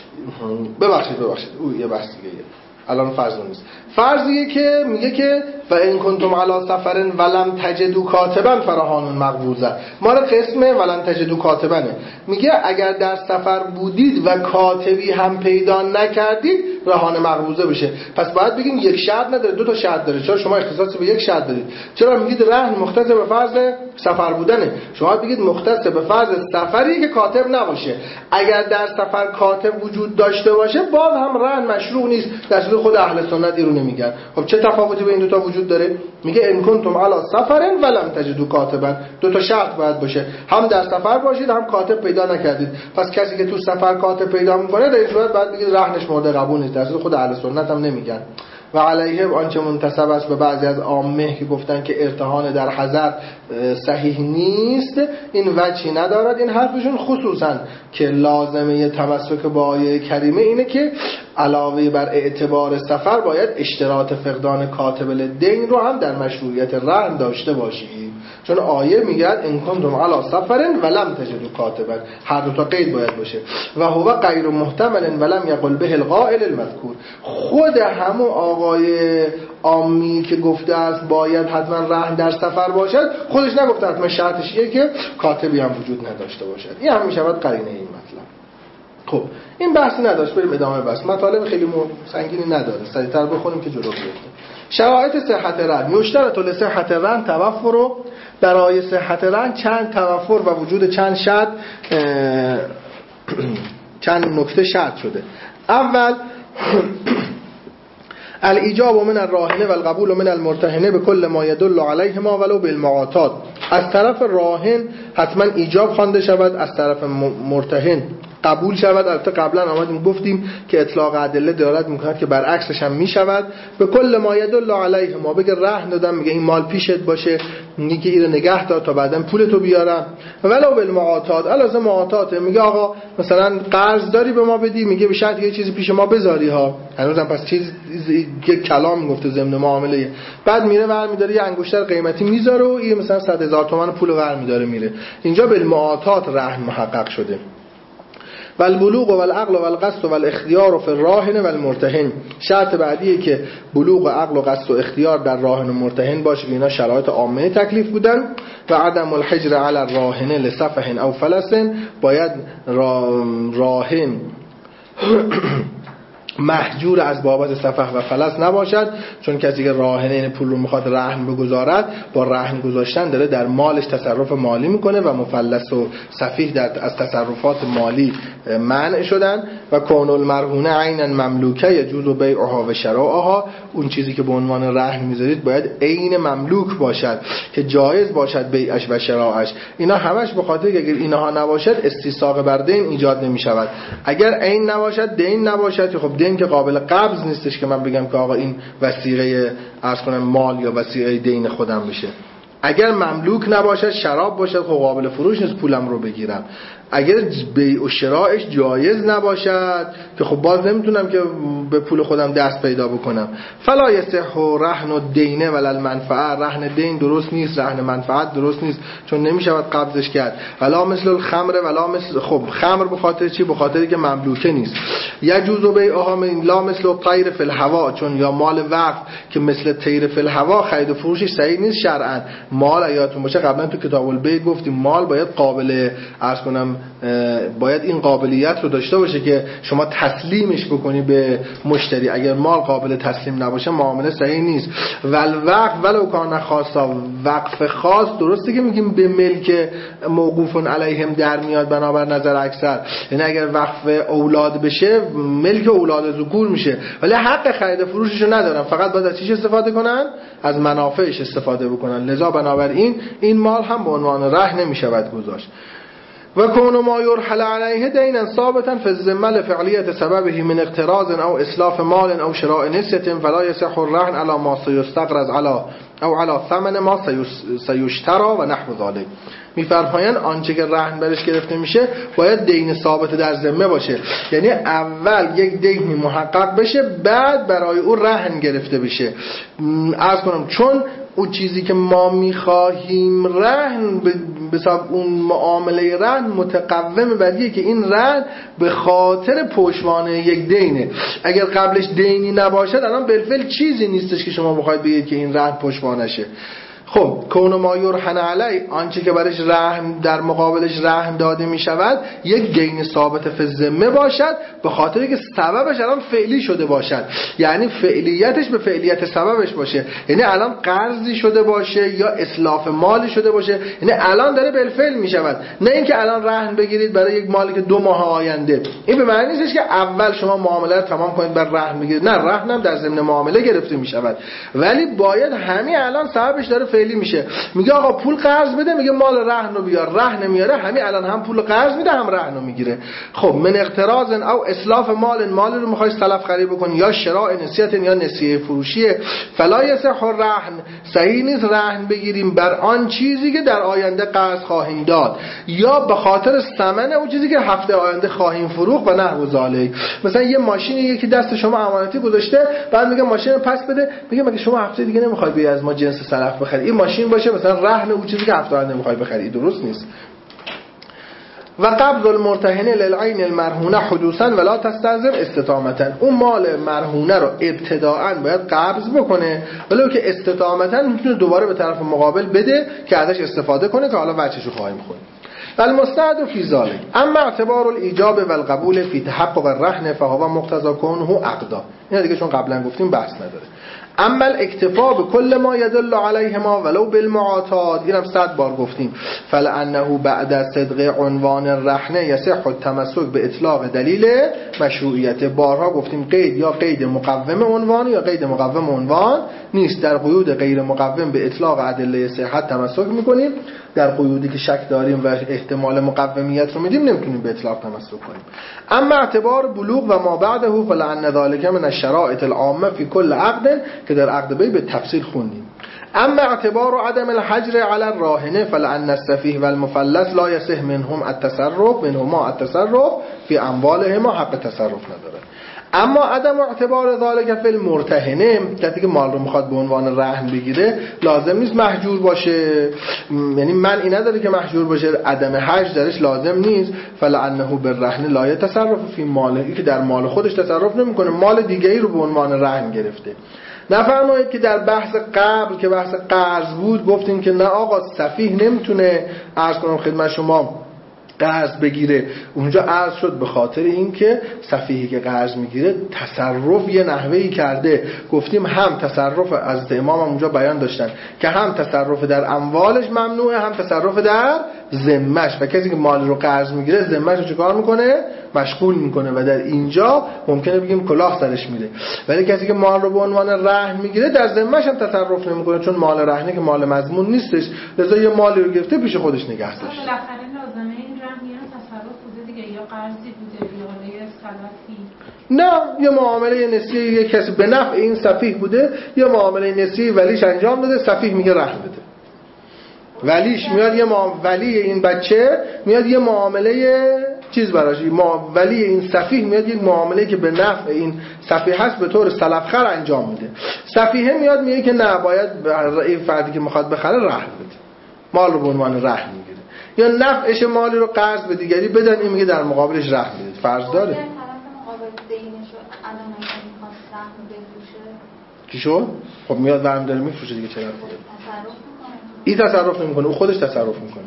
ببخشید ببخشید او یه بحث دیگه الان فرض نیست. فرضیه که میگه که و ان کنتم علی سفر ولم تجدوا کاتبا فرهان مقبوضه، مال قسمه ولم تجدوا کاتبنه، میگه اگر در سفر بودید و کاتبی هم پیدا نکردید رهان مقبوضه بشه. پس باید بگیم یک شرط نداره، دو تا شرط داره. چرا شما اختصاص به یک شرط دارید؟ چرا میگید رهن مختص به فرض سفر بودنه؟ شما بگید مختص به فرض سفری که کاتب نباشه. اگر در سفر کاتب وجود داشته باشه باز هم رهن مشروع نیست، در اصل خود اهل سنت رو نمیگن. خب چه تفاوتی بین دو تا وجود داره؟ میگه ان کنتم علی سفر ولم تجدوا کاتبا، دو تا شرط باید باشه، هم در سفر باشید هم کاتب پیدا نکردید. پس کسی که تو سفر کاتب پیدا میکنه در این صورت باید بگید رهنش مورد قبول نیست، در اصل خود اهل سنت هم نمیگن. و علیه آنچه منتسب است به بعضی از عامه که گفتن که ارتهان در حضر صحیح نیست، این وجهی ندارد این حرفشون، خصوصا که لازمه تمسک با آیه کریمه اینه که علاوه بر اعتبار سفر باید اشتراط فقدان کاتب الدین رو هم در مشروعیت رهن داشته باشید، چون آیه میگه ان کنتم علی سفر ولم تجدوا کاتبا، هر دو تا قید باید باشه. و هو غیر محتمل ولم یقل به القائل المذکور، خود همون آقای عامی که گفته است باید حتما رهن در سفر باشد خودش نگفته حتما شرطش اینه که کاتبی هم وجود نداشته باشد. این هم میشود قرینه این مطلب. خب این بحثی نداشت، بریم ادامه بحث. مطالب خیلی سنگینی نداره، سریعتر بخونیم که جلو بیفتیم. شرایط صحت رهن، یشترط لصحت رهن توفر، رو برای صحت رهن چند توفر و وجود چند شرط چند نکته شرط شده. اول الایجاب من الراهنه و القبول من المرتهنه به کل ما يدل علیهما ولو بالمعاطات. از طرف راهن حتما ایجاب خوانده شود، از طرف مرتهن قبول شود. البته قبلا آمدیم گفتیم که اطلاق ادله دلالت میکند که برعکسش هم میشود. به کل ما يدل علیه، ما بگه رهن دادم، میگه این مال پیشت باشه، میگه که اینو نگه دار تا بعداً پولتو بیارم. ولو بالمعاطات، علاوه معاطات، میگه آقا مثلا قرض داری به ما بدی، میگه به شرط یه چیزی پیش ما بذاری ها. هنوزم پس چیز یک کلام میگفته ضمن معامله. بعد میره ور میداره یه انگشتر قیمتی میذاره و این مثلا صد هزار تومان پول ور میداره میره. اینجا بالمعاطات رهن محقق شده. و البلوغ و العقل و القصد و الاختیار فی الراهن و المرتهن. شرط بعدیه که بلوغ و عقل و قصد و اختیار در راهن و مرتهن باشه که اینا شرایط عامه تکلیف بودن. و عدم الحجر علی الراهن لسفه او فلس، باید راهن محجور از بابت سفه و فلس نباشد، چون کسی که راهن این پول رو میخواد رهن بگذارد، با رهن گذاشتن داره در مالش تصرف مالی میکنه و مفلس و سفیه در از تصرفات مالی منع شدن. و کون المرهونه عینا مملوکه یجوز بیعها و شراءها، اون چیزی که به عنوان رهن میذارید باید عین مملوک باشد که جایز باشد بیعش و شراءش. اینا همش به خاطر که اگر اینها نباشد استیثاق بر دین ایجاد نمیشود. اگر عین نباشد، دین نباشد، خب دین که قابل قبض نیستش که من بگم که آقا این وثیقه عرض کنم مال یا وثیقه دین خودم بشه. اگر مملوک نباشد، شراب باشد، خب قابل فروش نیست پولم رو بگیرم. اگر بیع و شرایش جایز نباشد که خب باز نمیتونم که به پول خودم دست پیدا بکنم. فلا یصح رهن الدین ولا المنفعه، رهن دین درست نیست، رهن منفعت درست نیست، چون نمیشود قبضش کرد. ولا مثل الخمر، ولا مثل خب خمر به خاطر چی؟ به خاطری که مملوکه نیست. یجوز بیعها من لا مثل الطیر فی الهوا، چون یا مال وقف که مثل طیر فی الهوا خرید و فروشش صحیح نیست شرعا. مال یادتون باشه قبلا تو کتاب البیع گفتیم مال باید قابل عرض کنم باید این قابلیت رو داشته باشه که شما تسلیمش بکنی به مشتری. اگر مال قابل تسلیم نباشه معامله صحیح نیست. والوقف ولو کان خاصا، وقف خاص درسته که میگیم به ملک موقوف علیهم در میاد بنابر نظر اکثر، یعنی اگر وقف اولاد بشه ملک اولاد ذکور میشه، ولی حق خرید و فروشش رو ندارن، فقط باید از چیش استفاده کنن؟ از منافعش استفاده بکنن. لذا بنابراین این مال هم به عنوان رهن نمیشود گذاشت. و کون ما یرحل علیه دینا ثابتا فی الذمه لفعلیت سببه من اقتراض او اسلاف مال او شراء نسیه فلا یصح الرهن علی ما سیستقرض علی او علی ثمن ما سیشترى و نحو ذلک. میفرمایند آنچه که رهن برش گرفته میشه باید دین ثابت در ذمه باشه، یعنی اول یک دینی محقق بشه بعد برای او رهن گرفته بشه. عرض کنم چون اون چیزی که ما میخواهیم رهن به حساب اون معامله رهن متقوم بر که این رهن به خاطر پشتوانه یک دینه. اگر قبلش دینی نباشد الان بالفعل چیزی نیستش که شما بخواید بگید که این رهن پشتوانه شه. خب کون ما یرهن علی، آنچه که برش رهن در مقابلش رهن داده می شود یک دین ثابت فی الذمه باشد، به خاطر که سببش الان فعلی شده باشد، یعنی فعلیتش به فعلیت سببش باشه، یعنی الان قرضی شده باشه یا اسلاف مالی شده باشه، یعنی الان داره بالفعل می شود، نه اینکه الان رهن بگیرید برای یک مالی که دو ماه آینده. این به معنی نیست که اول شما معامله رو تمام کنید بعد رهن بگیرید، نه، رهن هم در ضمن معامله گرفته می شود، ولی باید همین الان سببش داره فعلی میشه. میگه آقا پول قرض بده، میگه مال رهن رو بیار، رهن میاره، همین الان هم پول قرض میده هم رهن رو میگیره. خب من اقتراض او اسلاف مال، مال رو میخوای سلف خرید بکنی یا شراء نسیه یا نسیه فروشیه، فلا یصح الرهن، صحیح نیست رهن بگیریم بر آن چیزی که در آینده قرض خواهیم داد یا به خاطر ثمن اون چیزی که هفته آینده خواهیم فروخت و نحو ذالک. مثلا یه ماشینی یکی دست شما امانتی گذاشته، بعد میگه ماشین رو پس بده، میگه مگه شما هفته دیگه نمیخوای بیای از ما جنس سلف بخری، این ماشین باشه مثلا رهن اون چیزی که هفته آینده میخوای بخری، درست نیست. و قبض المرتهن للعین المرهونه حدوثا ولا تستلزم استطامتا، اون مال مرهونه رو ابتداءً باید قبض بکنه ولی که استطامتا میتونه دوباره به طرف مقابل بده که ازش استفاده کنه، که حالا وجهشو خواهیم خوند. المستعد فی ذلک اما اعتبار الایجاب والقبول فی تحقق الرهن فهو مقتضى كونه عقدا. اینا دیگه چون قبلا گفتیم بحث نداره. اما الاکتفا به کل ما یدل علیهما ولو بالمعاطات، اینم صد بار گفتیم، فلانه بعد از صدق عنوان الرهن یصح التمسک به اطلاق دلیل مشروعیت. بارها گفتیم قید یا قید مقوم عنوان یا قید مقوم عنوان نیست. در قیود غیر مقوم به اطلاق ادله صحت تمسک میکنیم، در قیودی که شک داریم و احتمال مقومیت رو میدیم نمیتونیم به اطلاق تمسک کنیم. اما اعتبار بلوغ و ما بعده فلان ذلک من الشرائط العامه فی کل عقد که در عقد بی به تفصیل خوندیم. اما اعتبار عدم الحجر علی الراهنه فلان السفیه والمفلس لا یصح منهم التصرف منهما التصرف فی اموالهما حق تصرف نداره. اما عدم اعتبار ذالک فی المرتهنه، کسی که مال رو میخواد به عنوان رهن بگیره لازم نیست محجور باشه، یعنی من این نداره که محجور باشه، عدم حجر درش لازم نیست. فلانه بالرهن لا یتصرف فی ماله، این که در مال خودش تصرف نمیکنه، مال دیگری رو به عنوان رهن گرفته. نفرمایید که در بحث قبل که بحث قرض بود گفتیم که نه آقا سفیه نمیتونه عرض کنم خدمت شما قرض بگیره. اونجا عرض شد به خاطر اینکه سفیهی که قرض میگیره تصرف یه نحوهی کرده. گفتیم هم تصرف از امام هم اونجا بیان داشتن که هم تصرف در اموالش ممنوعه هم تصرف در ذمه‌اش، و کسی که مال رو قرض میگیره ذمه‌اش رو چیکار میکنه؟ مشغول میکنه و در اینجا ممکنه بگیم کلاه سرش میره. ولی کسی که مال رو به عنوان رهن میگیره در ذمه‌اش هم تصرف نمیکنه، چون مال رهنه که مال مضمون نیستش، لذا یه مالی رو گرفته پیش خودش نگه داشته. یا قرضی بوده یا یه سلفی؟ نه، یه معامله نسیه یه کسی به نفع این سفیه بوده، یه معامله نسیه ولیش انجام داده، سفیه میگه رهن بده. ولیش میاد یه معامله، ولی این بچه میاد یه معامله چیز براش، ولی این سفیه میاد یه معامله که به نفع این سفیه هست به طور سلفخر انجام میده. سفیه میاد میگه که نه، باید این فردی که میخواد بخره رهن بده، مال رو به عنوان رهن میگیره، یا نفعش مالی رو قرض به دیگری بدن، این میگه در مقابلش رهن بدید. فرض داره طرف مقابل دینش رو الان اگه میخواد سهم بفروشه چی شد؟ خب میاد ورم داره میفروشه دیگه، چرا خوده؟ تصرف میکنه. این تصرف نمیکنه، او خودش تصرف میکنه.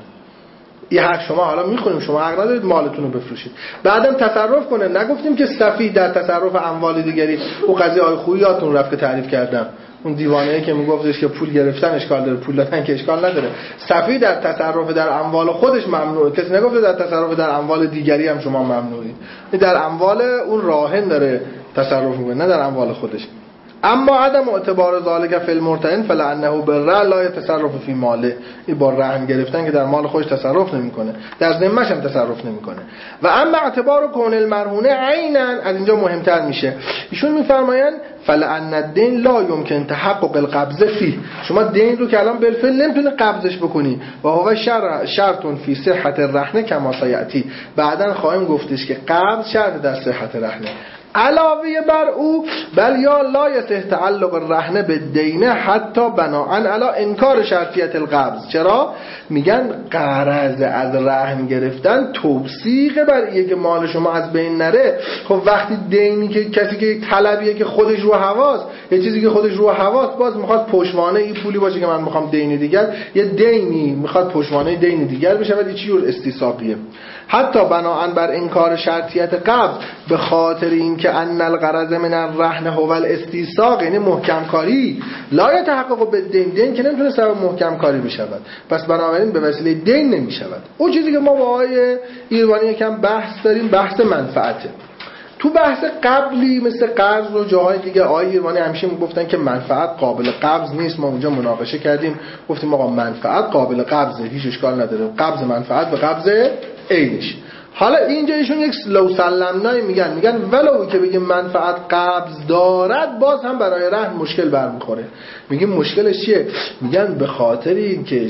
این حق شما حالا میخونیم، شما حق ندارید مالتون رو بفروشید. بعدم تصرف کنه. نگفتیم که سفیه در تصرف اموال دیگری. او قضیه آی خویی یادتون رفت که تعریف کردم، اون دیوانه‌ای که میگفتش که پول گرفتن اشکال داره، پول دادن که اشکال نداره. سفیه در تصرف در اموال خودش ممنوعه، کسی نگفته در تصرف در اموال دیگری هم شما ممنوعید. در اموال اون راهن داره تصرف میکنه، نه در اموال خودش. اما عدم اعتبار ذالک فی المرتهن فلانه بالرهن لا یتصرف فی ماله، این با رهن گرفتن که در مال خودش تصرف نمیکنه، در ذمه‌اش هم تصرف نمیکنه. و اما اعتبار کون المرهونه عینا، از اینجا مهمتر میشه. ایشون میفرمایند فلان الدین لا یمکن تحقق القبض فیه، شما دین رو که الان بالفعل نمیتونه قبضش بکنی، و هو شر شرط فی صحت الرهن کما سیاتی، بعدن خواهیم گفتش که قبض شرط در صحت رهنه. علاوه بر او بل یا لا یصح تعلق الرهن بالدین حتی بناء علی انکار شرطیت القبض. چرا؟ میگن قرض از رهن گرفتن توثیق بر اینه که مال شما از بین نره. خب وقتی دینی که کسی که یک طلبیه که خودش رو حواس، یه چیزی که خودش رو حواس، باز میخواد پشتوانه این پولی باشه که من میخوام دین دیگر، یه دینی میخواد پشتوانه دین دیگر بشه و چی جور استیثاقیه. حتی بناء بر انکار شرطیت قبض، به خاطر اینکه ان الغرض من الرهن هو الاستیثاق، یعنی محکم کاری، لا یتحقق بالدین، دین که نمیتونه سبب محکم کاری بشود، پس بنابراین به وسیله دین نمیشود. اون چیزی که ما با آقای ایروانی یکم بحث داریم بحث منفعته. تو بحث قبلی مثل قرض و جاهای دیگه آقای ایروانی همیشه میگفتن که منفعت قابل قبض نیست. ما اونجا مناقشه کردیم، گفتیم آقا منفعت قابل قبضه، هیچ اشکال نداره، قبض منفعت به قبض عینش. حالا اینجا ایشون یک لو سلمنای میگن میگن ولو که بگیم منفعت قبض دارد، باز هم برای رهن مشکل برمیخوره. میگیم مشکلش چیه؟ میگن به خاطر اینکه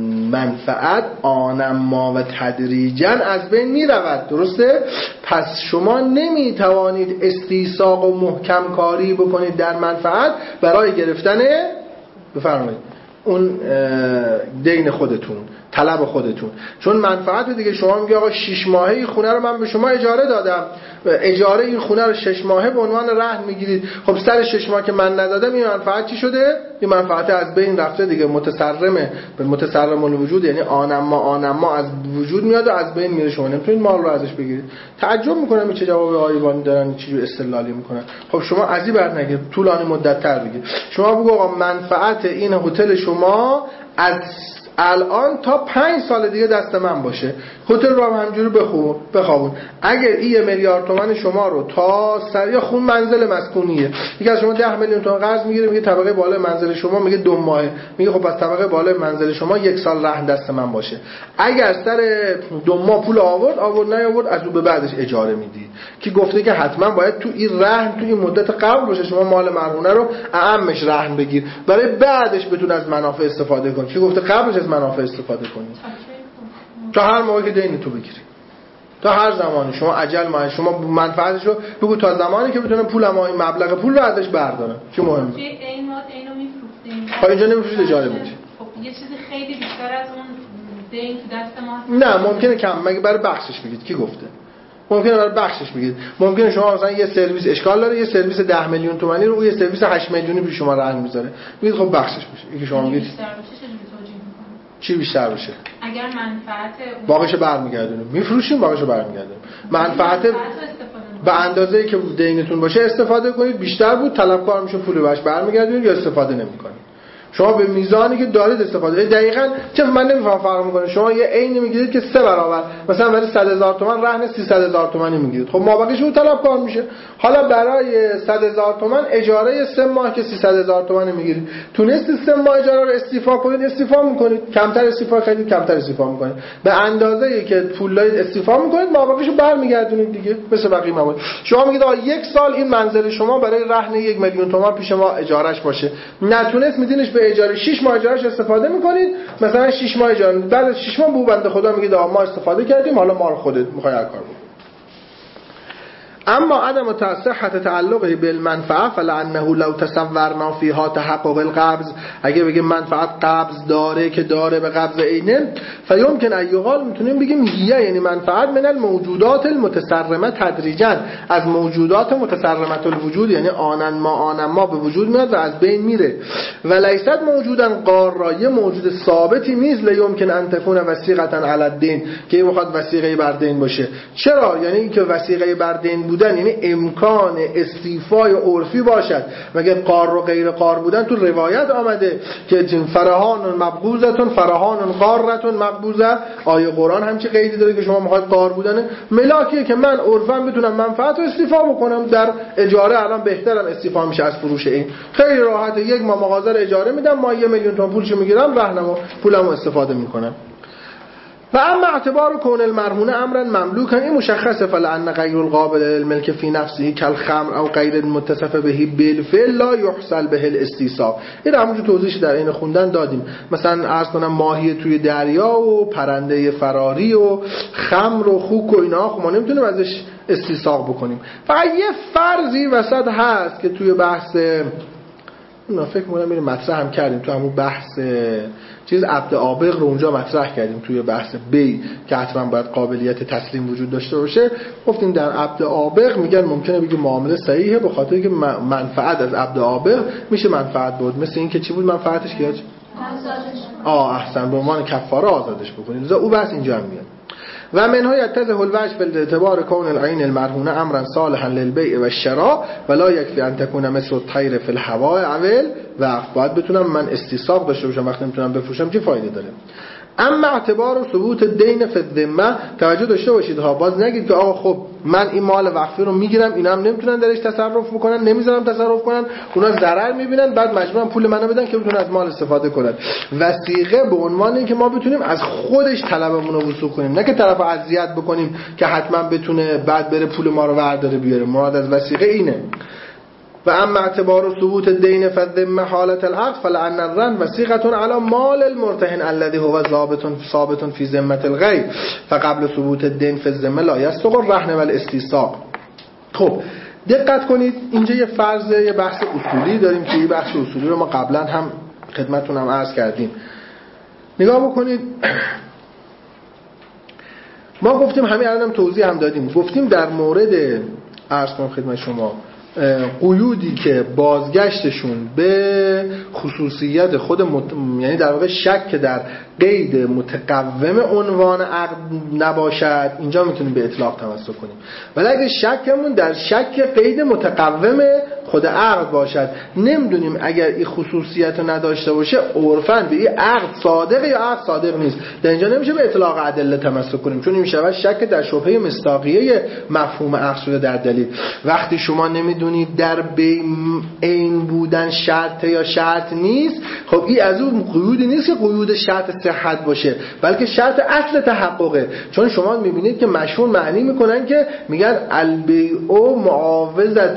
منفعت آنما و تدریجا از بین میرود، درسته؟ پس شما نمیتوانید استیثاق و محکم کاری بکنید در منفعت برای گرفتن بفرمایید اون دین خودتون. طلب خودتون. چون منفعت دیگه شما میگه آقا شش ماهه این خونه رو من به شما اجاره دادم، اجاره این خونه رو شش ماهه به عنوان رهن میگیرید. خب سر شش ماه که من ندادم این منفعت چی شده؟ این منفعت از بین رفته دیگه، متصرمه به متصرم الوجود، یعنی آنما آنما از وجود میاد و از بین میره، شما نمیتونید مال رو ازش بگیرید. تعجب میکنم این چه جواب آیوانی دارن، چه جور استدلالی میکنن. خب شما از این بر نگیر، طولانی مدت تر بگید. شما بگو آقا منفعت این هتل شما از الان تا پنج سال دیگه دست من باشه، هتل رو هم همجوری بخون بخوابون. اگر این میلیارد تومان شما رو تا سر یا خون منزل مسکونیه، یکی از شما ده میلیون تومان قرض میگیره، میگه طبقه بالای منزل شما میگه دو ماهه، میگه خب پس طبقه بالای منزل شما یک سال رهن دست من باشه. اگر سر دو ماه پول آورد آورد نیاورد از اون به بعدش اجاره میدید. کی گفته که حتما باید تو این رهن تو این مدت قبل باشه؟ شما مال مرهونه رو اعمش رهن بگیر برای بعدش بتون از منافع استفاده کن. کی گفته قبلش از منافع استفاده کنید؟ تا هر موقعی که دین تو بگیری، تا هر زمانی شما عجل ما شما منفعتش رو بگو تا زمانی که بتونم پولم این مبلغ پول رو ازش بردارم. چه مهمه؟ این ما اینو میفروختیم. خب اینجا نمیفروشید اجاره میدی. خب یه چیزی خیلی بیشتر از اون دین تو دست ما. نه ممکنه کم، مگه برای بخشش بگید. کی گفته؟ ممکنه برای بخشش بگید. ممکنه شما مثلا یه سرویس اشکال داره، یه سرویس ده میلیون تومانی رو یه سرویس هشت میلیونی پیش شما رهن میذاره. میگید خب بخشش میشه. اینکه شما میگید چی بیشتر بشه؟ اگر منفعت باقیشو برمیگردونیم، میفروشیم باقیشو برمیگردونیم. منفعت به اندازه‌ای که دینتون باشه استفاده کنید، بیشتر بود طلبکار میشه پول بهش برمیگردونید یا استفاده نمی‌کنید. شما به میزانی که دارید استفاده. دقیقاً چه من نمیفهم فرق میکنه. شما یه عینی میگیرید که سه برابر، مثلا برای صد هزار تومان رهن سیصد هزار تومانی میگیرید، خب مابقیش اون طلبکار میشه. حالا برای صد هزار تومان اجاره سه ماه که سیصد هزار تومانی میگیرید، تونستید سه ماه اجاره رو استیفا کنید، استیفا میکنید. کمتر استیفا کردید، کمتر استیفا میکنید. به اندازه‌ای که پول دارید استیفا میکنید، مابقیشو برمیگردونید دیگه، مثل بقیه موارد. شما میگید آقا یک سال این منزل شما برای رهن یک میلیون تومان پیش ما اجارهش باشه، نتونست میدینش به اجاره شش ماه اجارهش استفاده میکنید، مثلا شش ماه اجاره، بعد از شش ماه بو بنده خدا میگه آ ما استفاده کردیم، حالا مال خودت میخوای هر کار بکن. اما عدم صحت تعلقه بالمنفعه فلانه لو تصورنا فيها تحقق القبض، اگه بگیم منفعت قبض داره که داره به قبض عینه، فیمکن ان یقال میتونیم بگیم هیه، یعنی منفعت من الموجودات المتصرمه تدریجا، از موجودات متصرمه الوجود، یعنی آنن ما آنن ما به وجود میاد و از بین میره. ولیست موجودا قارا، یه موجود ثابتی نیست لیمکن ان تكون وثیقه علی الدین، که میخواد وثیقه بر دین باشه. چرا؟ یعنی اینکه وثیقه بر دین بودن یعنی امکان استیفای عرفی باشد. مگه قار و غیر قار بودن تو روایت آمده که فرهان مقبوضتون فرهان قارتون مقبوضه. آیه قرآن همچی قیدی داره که شما میخواید قار بودن ملاکیه که من عرفا بتونم منفعت رو استیفا بکنم. در اجاره الان بهترم استیفا میشه از فروش این، خیلی راحته. یک ما مغازه رو اجاره میدم، ما یه میلیون تومان پولشو میگیرم، رهنمو پولمو استفاده میکنم. و اما اعتبار کون المرهونه امرا مملوکا، این مشخصه. فلان غیر القابل للملك في نفسه كالخمر او غیر المتصف به بالفعل لا يحصل به الاستیصاب. این همونجور توضیحش در این خوندن دادیم. مثلا عرض کنم ماهی توی دریا و پرنده فراری و خمر و خوک و اینا، خب ما نمیتونیم ازش استیصاب بکنیم. فقط یه فرضی وسط هست که توی بحث اونا فکر می‌کنم میریم مطرح هم کردیم، تو همون بحث چیز عبد عابق رو اونجا مطرح کردیم توی بحث بی که حتما باید قابلیت تسلیم وجود داشته باشه. گفتیم در عبد عابق میگن ممکنه بگی معامله صحیحه به خاطر که منفعت از عبد عابق میشه منفعت بود. مثل این که چی بود منفعتش که آه احسن به عنوان کفاره آزادش بکنید. لذا او بحث اینجا هم میاد. و منها یتضح الوجه بالاعتبار کون العین المرهونه امرا صالحا للبیع و الشراء ولا یکفی ان تكون مثل الطیر فی الهواء اول، و باید بتونم من استصاغ داشته باشم وقتی میتونم بفروشم، چه فایده داره؟ اما اعتبار و ثبوت دین فی الذمه، توجه داشته باشید ها، باز نگید که آقا خب من این مال وقفی رو میگیرم اینا هم نمیتونن درش تصرف بکنن، نمیذارم تصرف کنن، اونا ضرر میبینن، بعد مجبورن پول منو بدن که بتونن از مال استفاده کنن. وثیقه به عنوان اینکه ما بتونیم از خودش طلبمون رو وصول کنیم، نه که طرفو اذیت بکنیم که حتما بتونه بعد بره پول ما رو برداره بیاره. مراد از وثیقه اینه. و اما اعتبار ثبوت الدین فالذمه حالت العقد فلان الرهن وثیقه علی مال المرتهن الذي هو ثابت ثابت في ذمه الغیر فقبل ثبوت الدین فی الذمه لا یصدق الرهن والاستیثاق. خب دقت کنید، اینجا یه فرض، یه بحث اصولی داریم که این بحث اصولی رو ما قبلا هم خدمتتون هم عرض کردیم. نگاه بکنید، ما گفتیم همین الانم توضیح هم دادیم، گفتیم در مورد عرض کنم خدمت شما قیودی که بازگشتشون به خصوصیت خود مت... یعنی در واقع شک در قید متقوم عنوان عقد نباشد، اینجا میتونیم به اطلاق تمسک کنیم. ولی اگه شکمون در شک قید متقوم خود عقد باشد، نمیدونیم اگر این خصوصیت رو نداشته باشه عرفاً به این عقد صادق یا عقد صادق نیست، در اینجا نمیشه به اطلاق ادله تمسک کنیم، چون این میشه شک در شبهه مصداقیه مفهوم عقد شده در دلیل. وقتی شما نمیدونید در عین بودن شرط یا شرط نیست، خب این از اون قیودی نیست که قیود شرط صحت باشه، بلکه شرط اصل تحققه. چون شما میبینید که مشهور معنی میکنن که میگن البیع معاوضت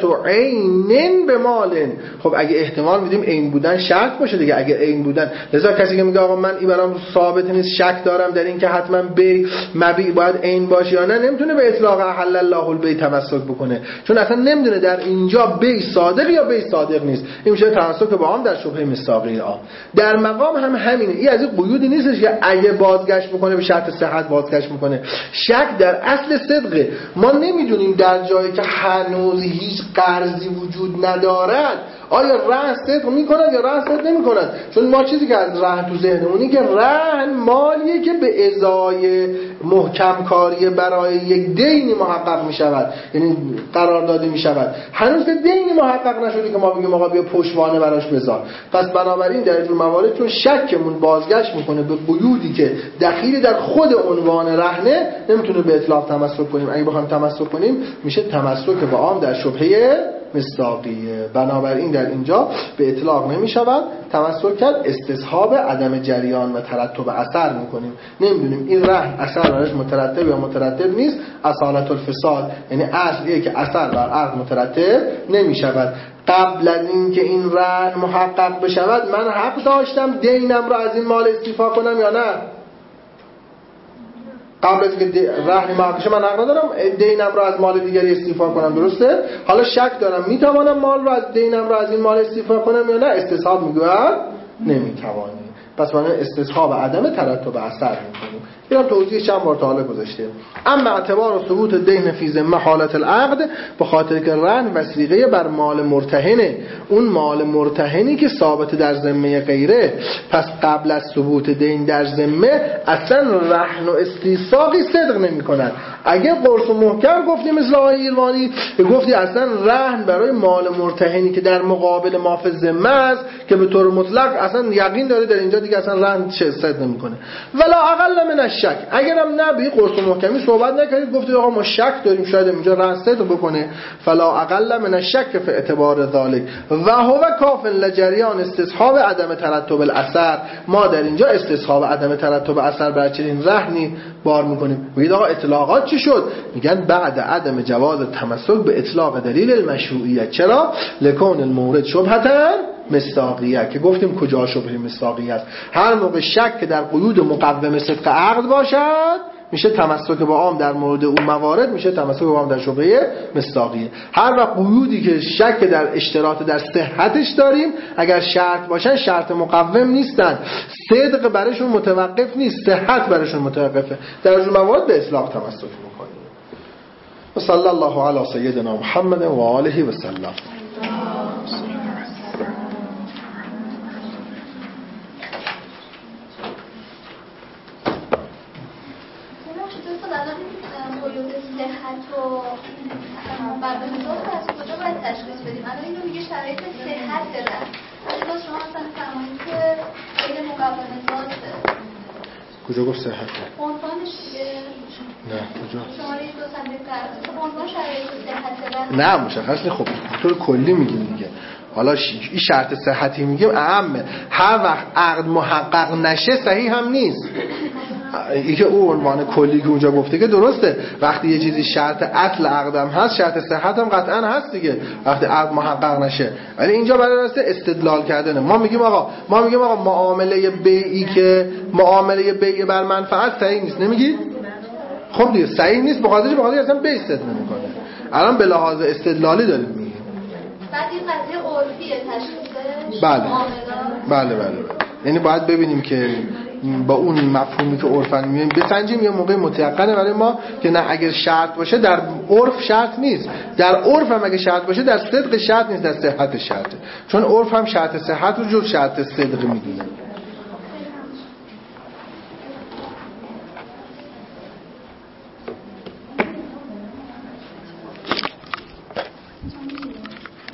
عین به مال. خب اگه احتمال میدیم عین بودن شرط باشه دیگه، اگه عین بودن، لذا کسی که میگه آقا من این برام ثابت نیست، شک دارم در این که حتما بیع مبیع باید عین باشه یا نه، نمیتونه به اطلاق احل الله البیع تمسک بکنه، چون اصلا نمیدونه در اینجا بیع صادق یا بیع صادق نیست. این میشه تمسک با هم در شبهه مصداقیه. در مقام هم همینه، این از این قیودی نیستش که اگه بازگشت بکنه به شرط صحت بازگشت میکنه. شک در اصل صدقه. ما نمیدونیم در جایی که هنوز هیچ قرضی وجود ندارد آیا رهن صدق میکنن یا رهن صدق نمیکنن، چون ما چیزی که از رهن تو ذهنمونی که رهن مالیه که به ازای محکم کاری برای یک دینی محقق میشود، یعنی قرار داده میشود. هنوز که دینی محقق نشده که ما بگیم آقا بیا پشتوانه براش بذار. پس بنابراین در این موارد چون شکمون بازگشت میکنه به قیودی که دخیل در خود عنوان رهنه، نمیتونه به اطلاق تمسک کنیم. اگه بخوایم تمسک کنیم میشه تمسک با عام در شبهه مصداقیه. بنابراین در اینجا به اطلاق نمی شود تمسک کرد، استصحاب عدم جریان و ترتب اثر میکنیم. نمیدونیم این رهن اثر برش مترتب یا مترتب نیست، اصالت الفساد، یعنی اصلیه که اثر بر عقد مترتب نمی شود. قبل از این که این رهن محقق بشود من حق داشتم دینم را از این مال استیفا کنم یا نه؟ قبل از اینکه رهن محقق شه من حق ندارم دینم را از مال دیگری استیفا کنم، درسته؟ حالا شک دارم میتوانم مال را از دینم را از این مال استیفا کنم یا نه؟ استصحاب میگوید نمیتوانی. پس ما استصحاب عدم ترتب اثر میکنیم. اینا توضیح چند بار تا حالا گذاشته. اما اعتبار و ثبوت دین فی ذمه حالت العقد، به خاطر که رهن وثیقه بر مال مرتهنه، اون مال مرتهنی که ثابت در ذمه غیره، پس قبل از ثبوت دین در ذمه اصلا رهن و استیثاقی صدق نمی کنن. اگه قرص محکم گفتیم مثل آقای ایروانی گفتی اصلا رهن برای مال مرتهنی که در مقابل ما فی ذمه است که به طور مطلق اصلا یقین داره در اینجا دیگه اصلا رهن چه صدق نمی کنه. ولا اقل من شک، اگرم نبی قرص محکمی صحبت نکردید گفتید آقا ما شک داریم شاید اینجا رهن صدق بکنه، فلا اقل من الشک فی اعتبار ذلک و هو کاف لجریان استصحاب عدم ترتب الاثر. ما در اینجا استصحاب عدم ترتب اثر بر چنین رهنی بار میکنیم. میگید آقا اطلاقات چی شد؟ میگن بعد عدم جواز تمسک به اطلاق دلیل المشروعیت. چرا؟ لکون المورد شبهتن مصداقیه، که گفتیم کجا شبهه مصداقیه است. هر موقع شک در قیود مقوم صدق عقد باشد میشه تمسک با عام در مورد اون موارد میشه تمسک با عام در شبهه مصداقیه. هر وقت قیودی که شک در اشتراط در صحتش داریم اگر شرط باشن شرط مقوم نیستن، صدق برشون متوقف نیست، صحت برشون متوقفه، در اون موارد به اطلاق تمسک میکنیم. و صلی الله علی سیدنا محمد و آله و سلم. صحت و مقومات از کجا باید تشخیص بدیم؟ الان اینو میگه شرایط صحت داره. باز شما مثلا فرمایید که خیلی مقومات کجا گفت صحت؟ عنوانش دیگه نه کجا؟ شماره دو صفحه قبل عنوان شرایط صحت داره. نه مشخص نیست. خب طور کلی میگیم دیگه. حالا این شرط صحتی میگیم اهمه. هر وقت عقد محقق نشه صحیح هم نیست. این که او عنوان کلی که اونجا گفته که درسته، وقتی یه چیزی شرط اصل عقدم هست شرط صحت هم قطعا هست دیگه وقتی عقد محقق نشه. ولی اینجا برای راسته استدلال کردنه. ما میگیم آقا ما میگیم آقا معامله بیعی که معامله بیع بر منفعت صحیح نیست، نمیگید؟ خب دیگه صحیح نیست به خاطرش به خاطر اصلا بیع صدق نمیکنه. الان به لحاظ استدلالی داریم میگیم. بعد این قضیه عرفیه تشخیصش. بله. بله بله بله. یعنی باید ببینیم که با اون مفهومی که عرفاً میگیم بسنجیم یا موقع متيقنه برای ما که نه اگر شرط باشه در عرف شرط نیست، در عرف هم اگه شرط باشه در صدق شرط نیست، در صحت شرطه، چون عرف هم شرط صحت رو جز شرط صدق میدونه.